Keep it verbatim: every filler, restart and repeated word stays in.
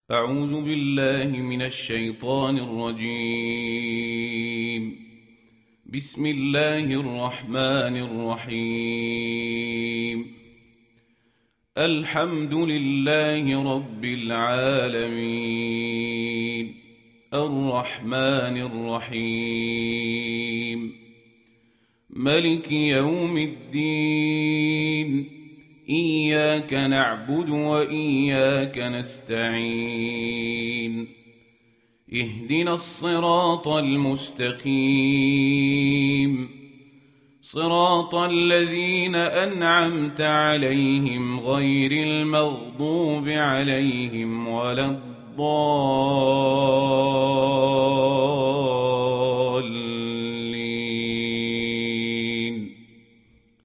أعوذ بالله من الشيطان الرجيم. بسم الله الرحمن الرحيم. الحمد لله رب العالمين، الرحمن الرحيم، ملك يوم الدين. إياك نعبد وإياك نستعين. اهدنا الصراط المستقيم، صراط الذين أنعمت عليهم غير المغضوب عليهم ولا الضالين.